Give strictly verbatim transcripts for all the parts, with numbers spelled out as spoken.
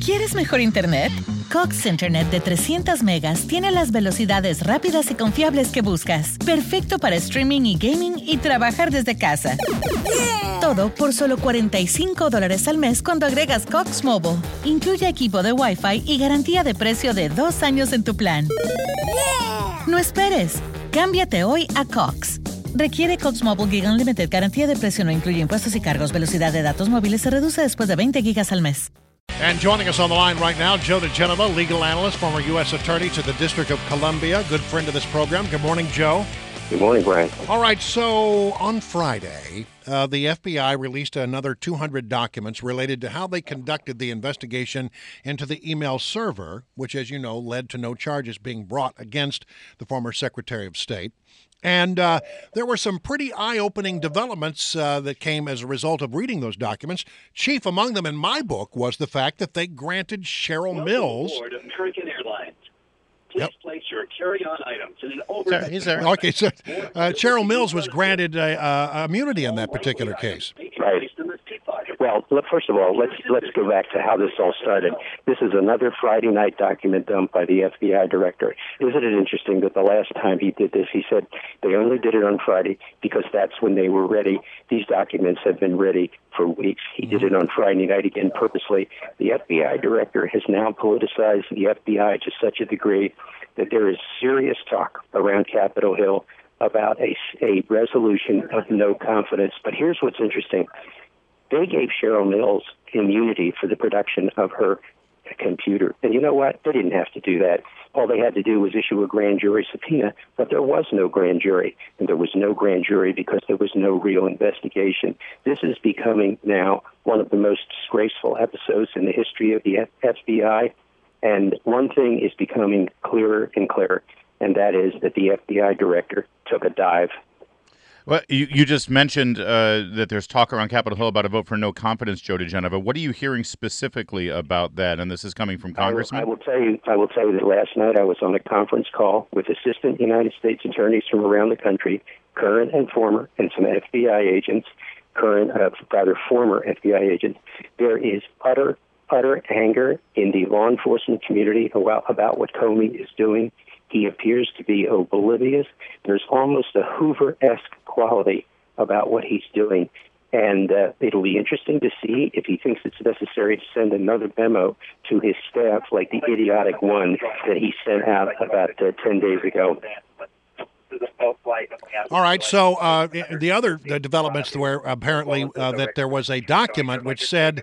¿Quieres mejor internet? Cox Internet de trescientas megas tiene las velocidades rápidas y confiables que buscas. Perfecto para streaming y gaming y trabajar desde casa. Yeah. Todo por solo cuarenta y cinco dólares al mes cuando agregas Cox Mobile. Incluye equipo de Wi-Fi y garantía de precio de dos años en tu plan. Yeah. No esperes. Cámbiate hoy a Cox. Requiere Cox Mobile Gig Unlimited. Garantía de precio no incluye impuestos y cargos. Velocidad de datos móviles se reduce después de veinte gigas al mes. And joining us on the line right now, Joe DeGenova, legal analyst, former U S attorney to the District of Columbia, good friend of this program. Good morning, Joe. Good morning, Brian. All right, so on Friday, uh, the F B I released another two hundred documents related to how they conducted the investigation into the email server, which, as you know, led to no charges being brought against the former Secretary of State. And uh, there were some pretty eye-opening developments uh, that came as a result of reading those documents. Chief among them in my book was the fact that they granted Cheryl Welcome Mills. Aboard American Airlines. Please Yep. place your carry-on items in an over. Sir, he's there. Okay, so uh, Cheryl Mills was granted uh, uh, immunity in that particular case. Right. Well, look, first of all, let's let's go back to how this all started. This is another Friday night document dumped by the F B I director. Isn't it interesting that the last time he did this, he said they only did it on Friday because that's when they were ready. These documents have been ready for weeks. He did it on Friday night again purposely. The F B I director has now politicized the F B I to such a degree that there is serious talk around Capitol Hill about a, a resolution of no confidence. But here's what's interesting. They gave Cheryl Mills immunity for the production of her computer. And you know what? They didn't have to do that. All they had to do was issue a grand jury subpoena, but there was no grand jury. And there was no grand jury because there was no real investigation. This is becoming now one of the most disgraceful episodes in the history of the F B I. And one thing is becoming clearer and clearer, and that is that the F B I director took a dive. Well, you, you just mentioned uh, that there's talk around Capitol Hill about a vote for no confidence, Joe DeGenova. What are you hearing specifically about that? And this is coming from congressmen? I will, I will tell you. I will tell you that last night I was on a conference call with assistant United States attorneys from around the country, current and former, and some F B I agents, current, uh, rather former F B I agents. There is utter, utter anger in the law enforcement community about, about what Comey is doing. He appears to be oblivious. There's almost a Hoover-esque quality about what he's doing. And uh, it'll be interesting to see if he thinks it's necessary to send another memo to his staff like the idiotic one that he sent out about uh, ten days ago. All right, so uh, the other the developments were apparently uh, that there was a document which said,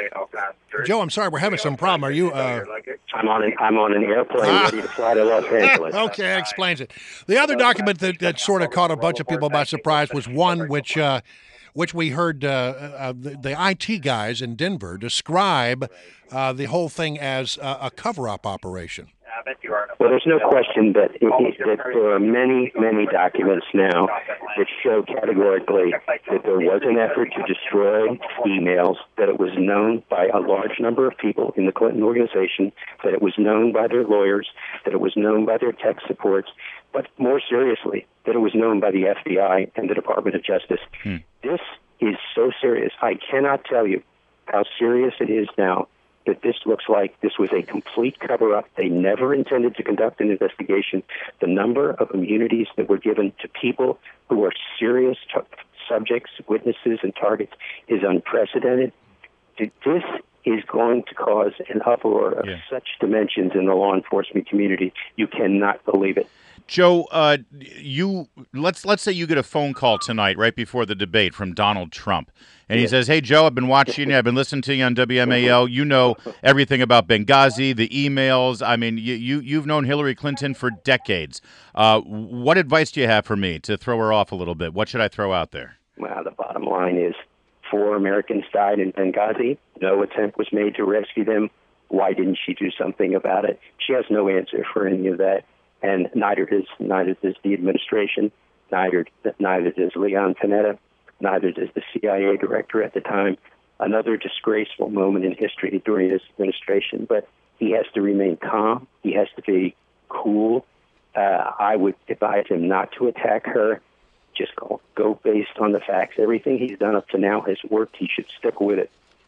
Joe, I'm sorry, we're having some problem. Are you... Uh, I'm on an, I'm on an airplane ah. ready to fly to Los Angeles. Okay, that explains it. The other document that, that sort of caught a bunch of people by surprise was one which uh, which we heard uh, uh, the, the I T guys in Denver describe uh, the whole thing as a, a cover-up operation. Well, there's no question that, it, that there are many, many documents now that show categorically that there was an effort to destroy emails, that it was known by a large number of people in the Clinton organization, that it was known by their lawyers, that it was known by their tech supports, but more seriously, that it was known by the F B I and the Department of Justice. Hmm. This is so serious. I cannot tell you how serious it is now that this looks like this was a complete cover-up. They never intended to conduct an investigation. The number of immunities that were given to people who are serious t- subjects, witnesses, and targets is unprecedented. This is going to cause an uproar of yeah. such dimensions in the law enforcement community. You cannot believe it. Joe, uh, you let's let's say you get a phone call tonight, right before the debate, from Donald Trump, and he says, "Hey, Joe, I've been watching you. I've been listening to you on W M A L. You know everything about Benghazi, the emails. I mean, you, you you've known Hillary Clinton for decades. Uh, what advice do you have for me to throw her off a little bit? What should I throw out there?" Well, the bottom line is, four Americans died in Benghazi. No attempt was made to rescue them. Why didn't she do something about it? She has no answer for any of that. And neither does neither does the administration, neither neither does Leon Panetta, neither does the C I A director at the time. Another disgraceful moment in history during this administration. But he has to remain calm. He has to be cool. Uh, I would advise him not to attack her. Just go go based on the facts. Everything he's done up to now has worked. He should stick with it.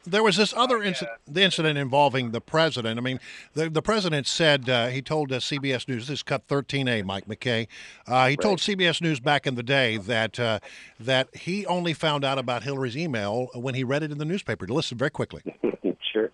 There was this other inc- the incident involving the president. I mean, the the president said uh, he told uh, C B S News. This is cut thirteen A, Mike McKay. Uh, he right. told C B S News back in the day that uh, that he only found out about Hillary's email when he read it in the newspaper. Listen very quickly. Sure.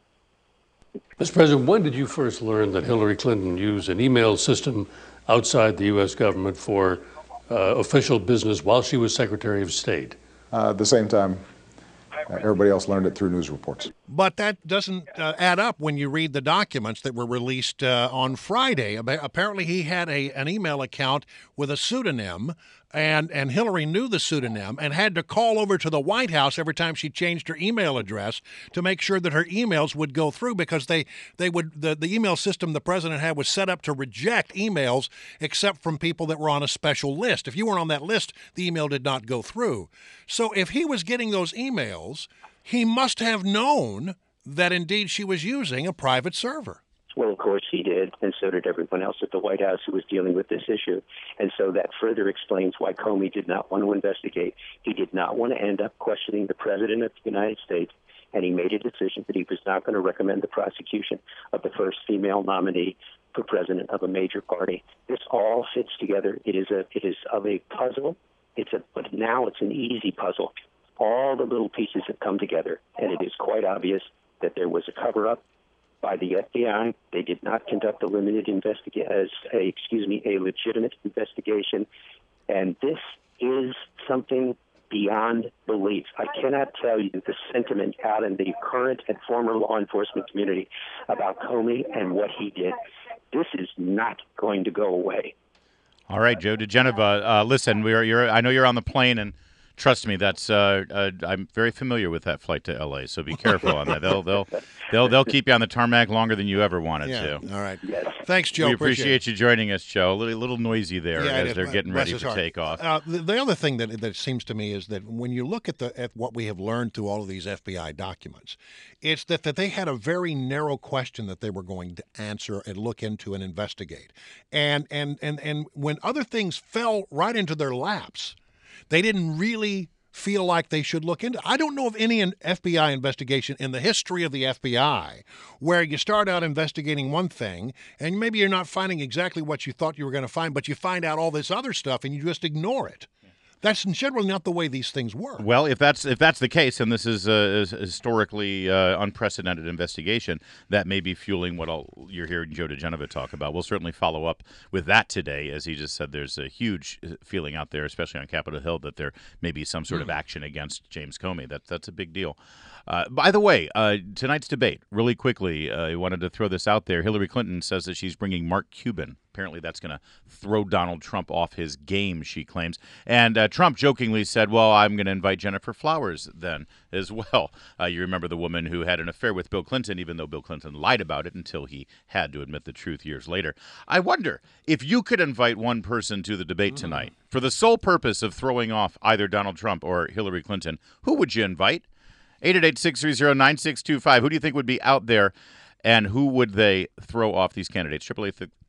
Mister President, when did you first learn that Hillary Clinton used an email system outside the U S government for uh, official business while she was Secretary of State? Uh, at the same time, uh, everybody else learned it through news reports. But that doesn't uh, add up when you read the documents that were released uh, on Friday. Apparently, he had a an email account with a pseudonym, and, and Hillary knew the pseudonym and had to call over to the White House every time she changed her email address to make sure that her emails would go through, because they, they would the, the email system the president had was set up to reject emails except from people that were on a special list. If you weren't on that list, the email did not go through. So if he was getting those emails, he must have known that indeed she was using a private server. Well, of course he did, and so did everyone else at the White House who was dealing with this issue. And so that further explains why Comey did not want to investigate. He did not want to end up questioning the President of the United States, and he made a decision that he was not going to recommend the prosecution of the first female nominee for president of a major party. This all fits together. It is a it is of a puzzle. It's a but now it's an easy puzzle. All the little pieces have come together, and it is quite obvious that there was a cover-up by the F B I. They did not conduct a limited investigation, excuse me, a legitimate investigation, and this is something beyond belief. I cannot tell you the sentiment out in the current and former law enforcement community about Comey and what he did. This is not going to go away. All right, Joe diGenova. Uh, listen, we're you're. I know you're on the plane, and trust me, that's. Uh, uh, I'm very familiar with that flight to L A. So be careful on that. They'll they'll they'll they'll keep you on the tarmac longer than you ever wanted yeah. to. All right. Yes. Thanks, Joe. We appreciate, appreciate you joining us, Joe. A little, little noisy there yeah, as they're getting ready for hard. takeoff. Uh, the, the other thing that that seems to me is that when you look at the at what we have learned through all of these F B I documents, it's that, that they had a very narrow question that they were going to answer and look into and investigate. And and and and when other things fell right into their laps, they didn't really feel like they should look into. I don't know of any F B I investigation in the history of the F B I where you start out investigating one thing and maybe you're not finding exactly what you thought you were going to find, but you find out all this other stuff and you just ignore it. That's generally not the way these things work. Well, if that's if that's the case, and this is a, a historically uh, unprecedented investigation, that may be fueling what I'll, you're hearing Joe diGenova talk about. We'll certainly follow up with that today. As he just said, there's a huge feeling out there, especially on Capitol Hill, that there may be some sort mm. of action against James Comey. That, that's a big deal. Uh, by the way, uh, tonight's debate, really quickly, uh, I wanted to throw this out there. Hillary Clinton says that she's bringing Mark Cuban. Apparently that's going to throw Donald Trump off his game, she claims. And uh, Trump jokingly said, well, I'm going to invite Jennifer Flowers then as well. Uh, you remember the woman who had an affair with Bill Clinton, even though Bill Clinton lied about it until he had to admit the truth years later. I wonder if you could invite one person to the debate mm-hmm. tonight for the sole purpose of throwing off either Donald Trump or Hillary Clinton, who would you invite? eight eight eight, six three zero, nine six two five. Who do you think would be out there, and who would they throw off these candidates? eight eight eight,